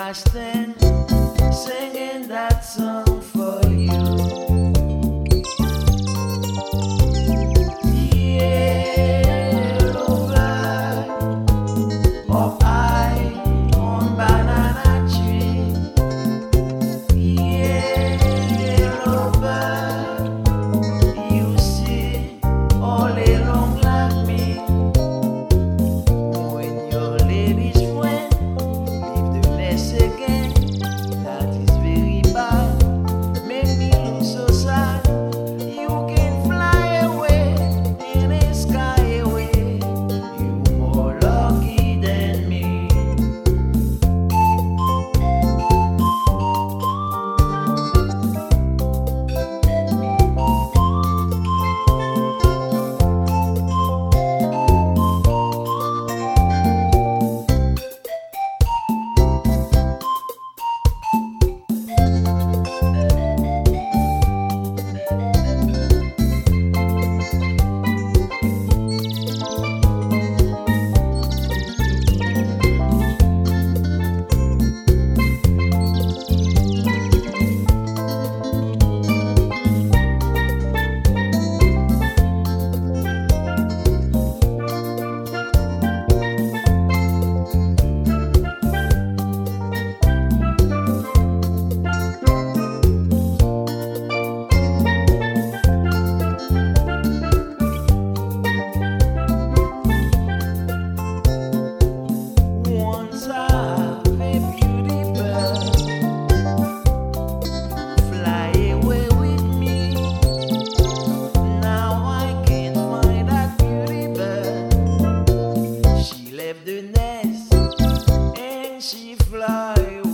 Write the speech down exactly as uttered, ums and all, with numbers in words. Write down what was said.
I stand singing that song for you. Yellow bird up high on banana tree. Yellow bird, you see all along like me. When your lady's friend leave the nest again, that is very bad. Make me look so sad. You can fly away in the sky away. You more lucky than me. Once I have a beauty bird fly away with me. Now I can't find that beauty bird. She left the nest and she fly away.